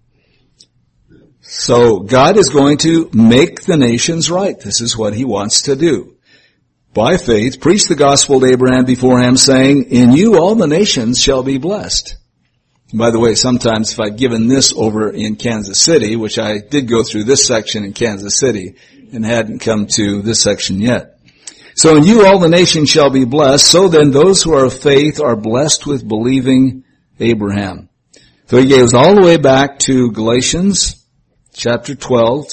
So, God is going to make the nations right. This is what He wants to do. By faith, preach the gospel to Abraham beforehand, saying, in you all the nations shall be blessed. By the way, sometimes if I'd given this over in Kansas City, which I did go through this section in Kansas City and hadn't come to this section yet. So in you all the nations shall be blessed. So then those who are of faith are blessed with believing Abraham. So he goes all the way back to Genesis chapter 12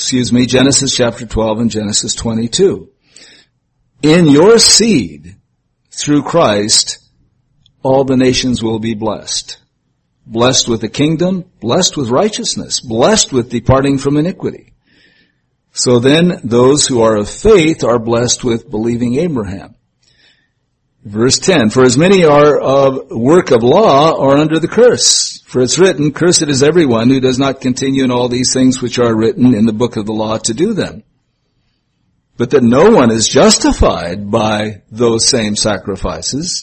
and Genesis 22. In your seed, through Christ, all the nations will be blessed. Blessed with the kingdom, blessed with righteousness, blessed with departing from iniquity. So then, those who are of faith are blessed with believing Abraham. Verse 10, for as many are of work of law are under the curse. For it's written, cursed is everyone who does not continue in all these things which are written in the book of the law to do them. But that no one is justified by those same sacrifices.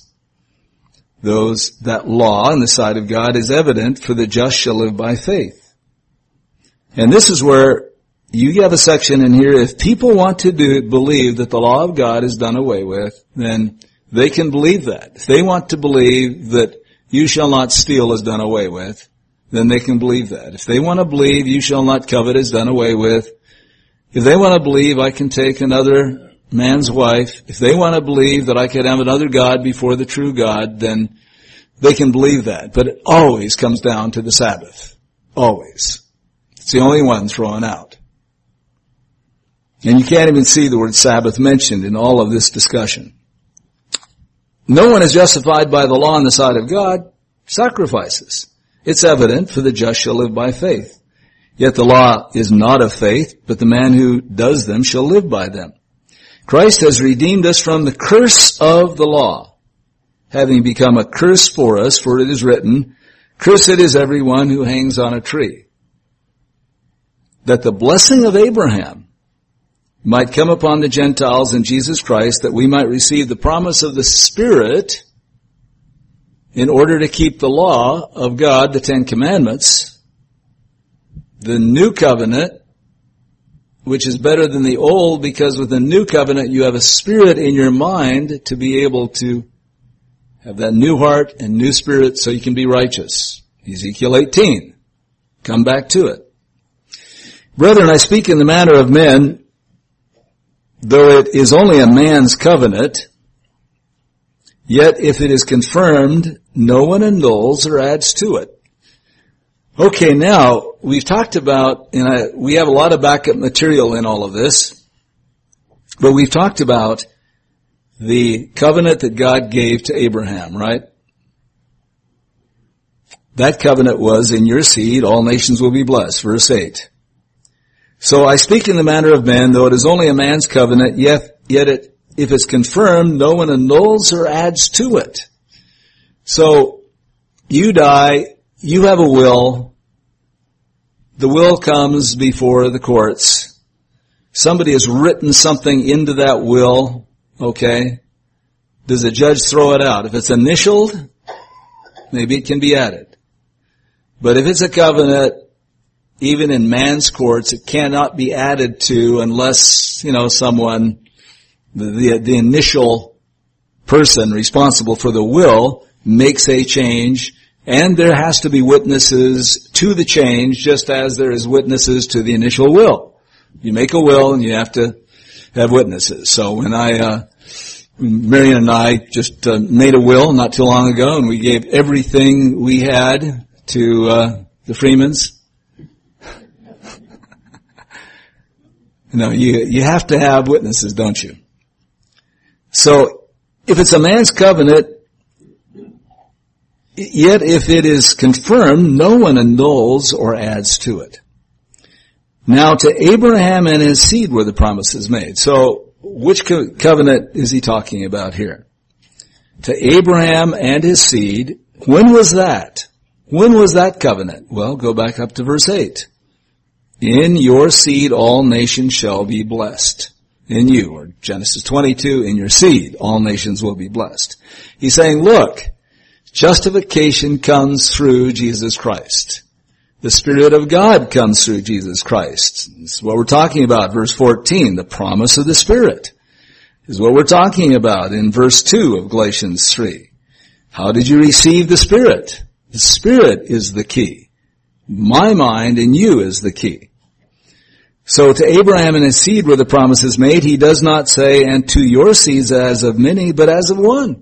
That law in the sight of God is evident, for the just shall live by faith. And this is where you have a section in here, if people want to believe that the law of God is done away with, then they can believe that. If they want to believe that you shall not steal is done away with, then they can believe that. If they want to believe you shall not covet is done away with, if they want to believe I can take another man's wife, if they want to believe that I could have another God before the true God, then they can believe that. But it always comes down to the Sabbath. Always. It's the only one thrown out. And you can't even see the word Sabbath mentioned in all of this discussion. No one is justified by the law on the side of God. Sacrifices. It's evident, for the just shall live by faith. Yet the law is not of faith, but the man who does them shall live by them. Christ has redeemed us from the curse of the law, having become a curse for us, for it is written, cursed is everyone who hangs on a tree. That the blessing of Abraham might come upon the Gentiles in Jesus Christ, that we might receive the promise of the Spirit in order to keep the law of God, the Ten Commandments, the new covenant, which is better than the old, because with the new covenant you have a spirit in your mind to be able to have that new heart and new spirit so you can be righteous. Ezekiel 18. Come back to it. Brethren, I speak in the manner of men, though it is only a man's covenant, yet if it is confirmed, no one annuls or adds to it. Okay, now, we've talked about, and we have a lot of backup material in all of this, but we've talked about the covenant that God gave to Abraham, right? That covenant was, in your seed, all nations will be blessed, verse 8. So I speak in the manner of men, though it is only a man's covenant, yet if it's confirmed, no one annuls or adds to it. So, you die, you have a will. The will comes before the courts. Somebody has written something into that will, okay? does the judge throw it out? If it's initialed, maybe it can be added. But if it's a covenant, even in man's courts, it cannot be added to unless, someone, the initial person responsible for the will makes a change, and there has to be witnesses to the change, just as there is witnesses to the initial will. You make a will and you have to have witnesses. So when Marion and I just made a will not too long ago, and we gave everything we had to the Freemans. You have to have witnesses, don't you? So if it's a man's covenant, yet if it is confirmed, no one annuls or adds to it. Now to Abraham and his seed were the promises made. So which covenant is he talking about here? To Abraham and his seed. When was that? When was that covenant? Well, go back up to verse 8. In your seed all nations shall be blessed. In you, or Genesis 22, in your seed all nations will be blessed. He's saying, look, justification comes through Jesus Christ. The Spirit of God comes through Jesus Christ. This is what we're talking about. Verse 14, the promise of the Spirit is what we're talking about in verse 2 of Galatians 3. How did you receive the Spirit? The Spirit is the key. My mind in you is the key. So to Abraham and his seed were the promises made. He does not say, and to your seeds as of many, but as of one.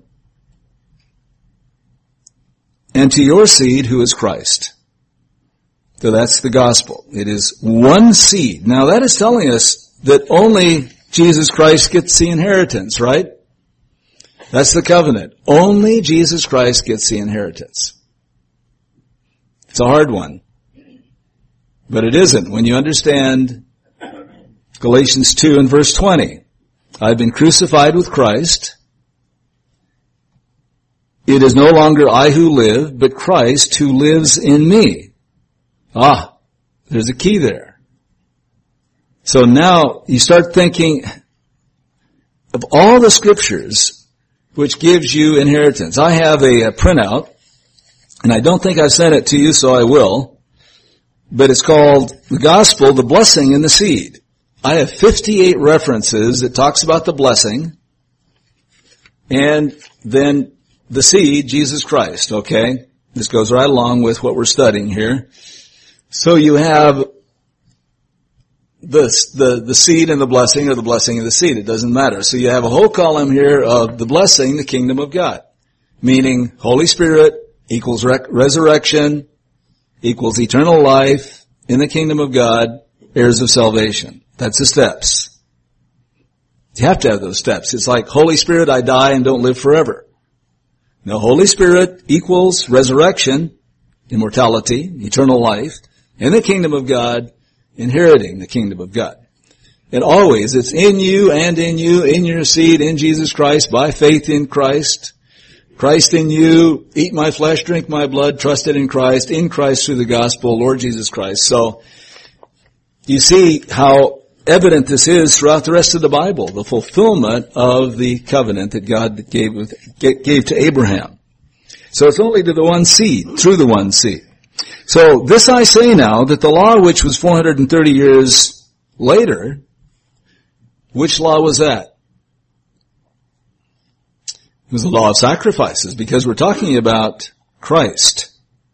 And to your seed, who is Christ. So that's the gospel. It is one seed. Now that is telling us that only Jesus Christ gets the inheritance, right? That's the covenant. Only Jesus Christ gets the inheritance. It's a hard one. But it isn't. When you understand Galatians 2 and verse 20, I've been crucified with Christ. It is no longer I who live, but Christ who lives in me. There's a key there. So now you start thinking of all the scriptures which gives you inheritance. I have a printout, and I don't think I've sent it to you, so I will. But it's called The Gospel, the Blessing and the Seed. I have 58 references that talks about the blessing, and then the seed, Jesus Christ, okay? This goes right along with what we're studying here. So you have the seed and the blessing, or the blessing and the seed. It doesn't matter. So you have a whole column here of the blessing, the kingdom of God. Meaning Holy Spirit equals resurrection, equals eternal life in the kingdom of God, heirs of salvation. That's the steps. You have to have those steps. It's like Holy Spirit, I die and don't live forever. No, Holy Spirit equals resurrection, immortality, eternal life, in the kingdom of God, inheriting the kingdom of God. And always, it's in you and in you, in your seed, in Jesus Christ, by faith in Christ. Christ in you, eat my flesh, drink my blood, trusted in Christ through the gospel, Lord Jesus Christ. So, you see how evident this is throughout the rest of the Bible, the fulfillment of the covenant that God gave to Abraham. So it's only to the one seed, through the one seed. So this I say now, that the law which was 430 years later, which law was that? It was the law of sacrifices, because we're talking about Christ.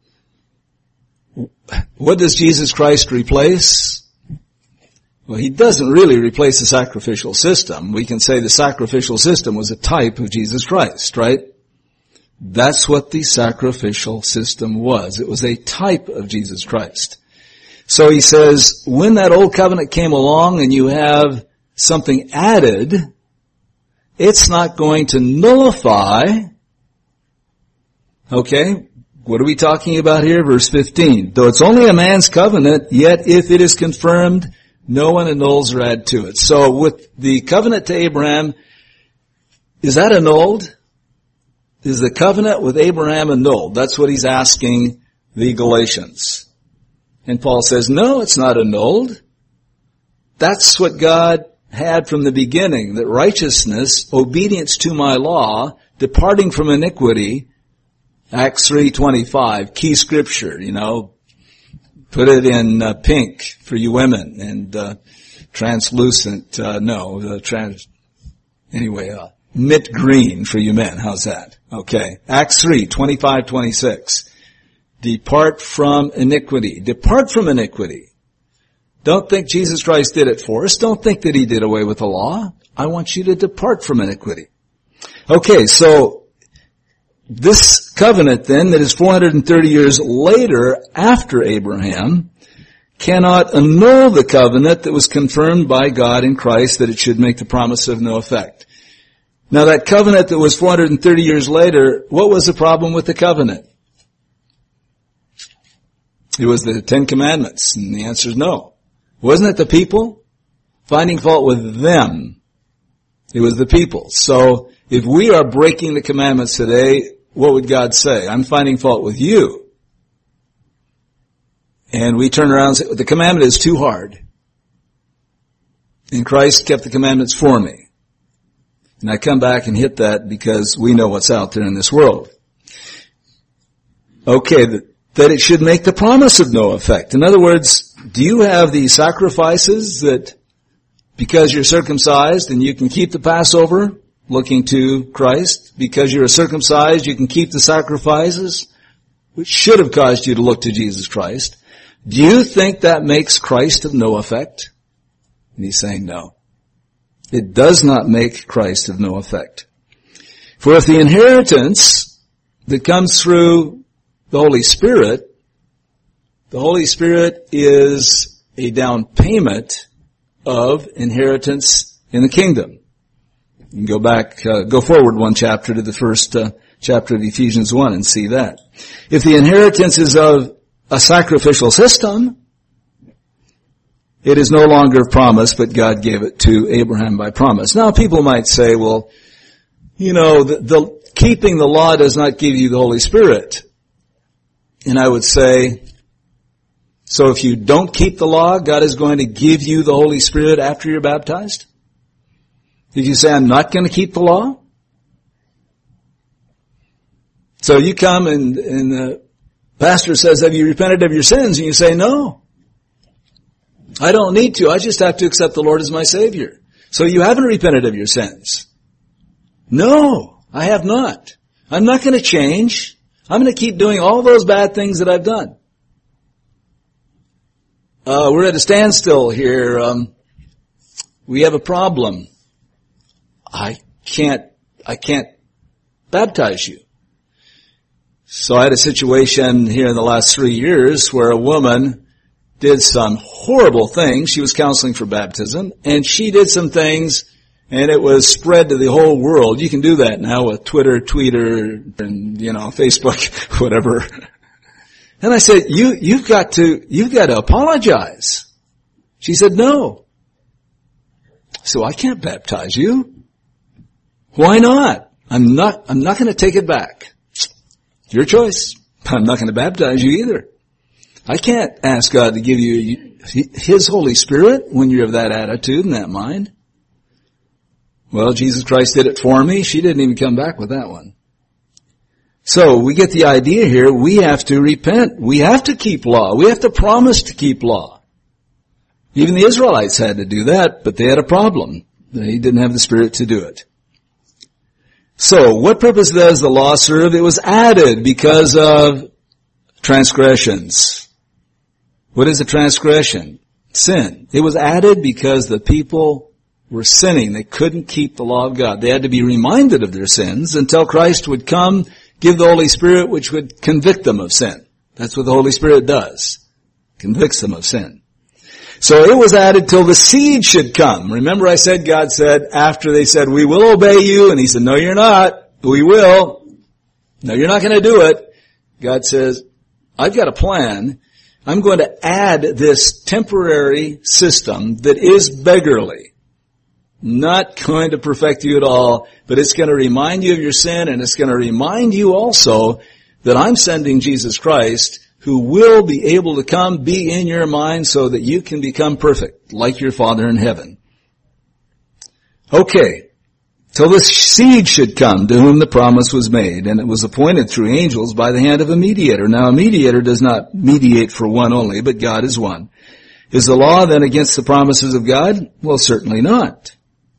What does Jesus Christ replace? Well, he doesn't really replace the sacrificial system. We can say the sacrificial system was a type of Jesus Christ, right? That's what the sacrificial system was. It was a type of Jesus Christ. So he says, when that old covenant came along and you have something added, it's not going to nullify. Okay, what are we talking about here? Verse 15. Though it's only a man's covenant, yet if it is confirmed, no one annuls or add to it. So with the covenant to Abraham, is that annulled? Is the covenant with Abraham annulled? That's what he's asking the Galatians. And Paul says, no, it's not annulled. That's what God had from the beginning, that righteousness, obedience to my law, departing from iniquity, Acts 3:25, key scripture, put it in pink for you women, and translucent, mint green for you men. How's that? Okay. Acts 3:25-26. Depart from iniquity. Depart from iniquity. Don't think Jesus Christ did it for us. Don't think that He did away with the law. I want you to depart from iniquity. Okay, so this covenant then that is 430 years later after Abraham cannot annul the covenant that was confirmed by God in Christ that it should make the promise of no effect. Now that covenant that was 430 years later, what was the problem with the covenant? It was the Ten Commandments, and the answer is no. Wasn't it the people? Finding fault with them. It was the people. So if we are breaking the commandments today, what would God say? I'm finding fault with you. And we turn around and say, the commandment is too hard. And Christ kept the commandments for me. And I come back and hit that because we know what's out there in this world. Okay, that it should make the promise of no effect. In other words, do you have the sacrifices that because you're circumcised and you can keep the Passover, looking to Christ? Because you're circumcised, you can keep the sacrifices, which should have caused you to look to Jesus Christ. Do you think that makes Christ of no effect? And he's saying no. It does not make Christ of no effect. For if the inheritance that comes through the Holy Spirit is a down payment of inheritance in the kingdom. You can go forward one chapter to the first chapter of Ephesians 1 and see that. If the inheritance is of a sacrificial system, it is no longer of promise, but God gave it to Abraham by promise. Now people might say, well, the keeping the law does not give you the Holy Spirit. And I would say, so if you don't keep the law, God is going to give you the Holy Spirit after you're baptized? Did you say, I'm not going to keep the law? So you come and the pastor says, have you repented of your sins? And you say, no. I don't need to. I just have to accept the Lord as my Savior. So you haven't repented of your sins. No, I have not. I'm not going to change. I'm going to keep doing all those bad things that I've done. We're at a standstill here. We have a problem. I can't baptize you. So I had a situation here in the last 3 years where a woman did some horrible things. She was counseling for baptism, and she did some things, and it was spread to the whole world. You can do that now with Twitter, Tweeter, and, Facebook, whatever. And I said, you've got to apologize. She said, no. So I can't baptize you. Why not? I'm not going to take it back. Your choice. I'm not going to baptize you either. I can't ask God to give you His Holy Spirit when you're of that attitude and that mind. Well, Jesus Christ did it for me. She didn't even come back with that one. So we get the idea here. We have to repent. We have to keep law. We have to promise to keep law. Even the Israelites had to do that, but they had a problem. They didn't have the Spirit to do it. So what purpose does the law serve? It was added because of transgressions. What is a transgression? Sin. It was added because the people were sinning. They couldn't keep the law of God. They had to be reminded of their sins until Christ would come, give the Holy Spirit, which would convict them of sin. That's what the Holy Spirit does. Convicts them of sin. So it was added till the seed should come. Remember I said, God said, after they said, we will obey you, and He said, no, you're not. We will. No, you're not going to do it. God says, I've got a plan. I'm going to add this temporary system that is beggarly. Not going to perfect you at all, but it's going to remind you of your sin, and it's going to remind you also that I'm sending Jesus Christ, who will be able to come be in your mind so that you can become perfect, like your Father in heaven. Okay. Till the seed should come to whom the promise was made, and it was appointed through angels by the hand of a mediator. Now a mediator does not mediate for one only, but God is one. Is the law then against the promises of God? Well, certainly not.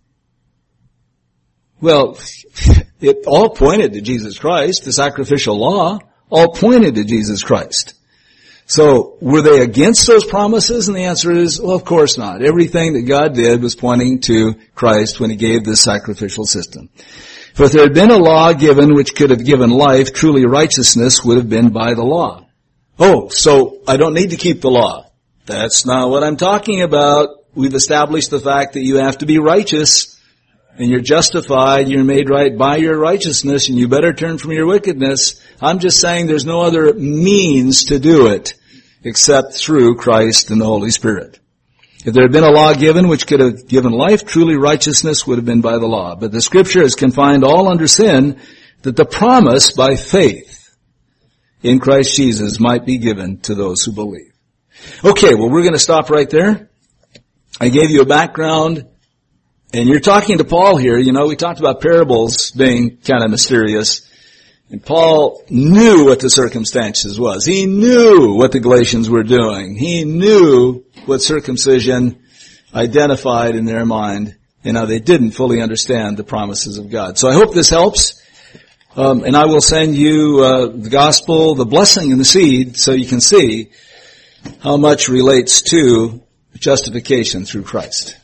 Well, it all pointed to Jesus Christ. The sacrificial law all pointed to Jesus Christ. So, were they against those promises? And the answer is, well, of course not. Everything that God did was pointing to Christ when He gave this sacrificial system. For if there had been a law given which could have given life, truly righteousness would have been by the law. Oh, so I don't need to keep the law. That's not what I'm talking about. We've established the fact that you have to be righteous, and you're justified, you're made right by your righteousness, and you better turn from your wickedness. I'm just saying there's no other means to do it except through Christ and the Holy Spirit. If there had been a law given which could have given life, truly righteousness would have been by the law. But the Scripture has confined all under sin, that the promise by faith in Christ Jesus might be given to those who believe. Okay, well, we're going to stop right there. I gave you a background, and you're talking to Paul here. You know, we talked about parables being kind of mysterious. And Paul knew what the circumstances was. He knew what the Galatians were doing. He knew what circumcision identified in their mind, and how they didn't fully understand the promises of God. So I hope this helps. And I will send you the gospel, the blessing, and the seed, so you can see how much relates to justification through Christ.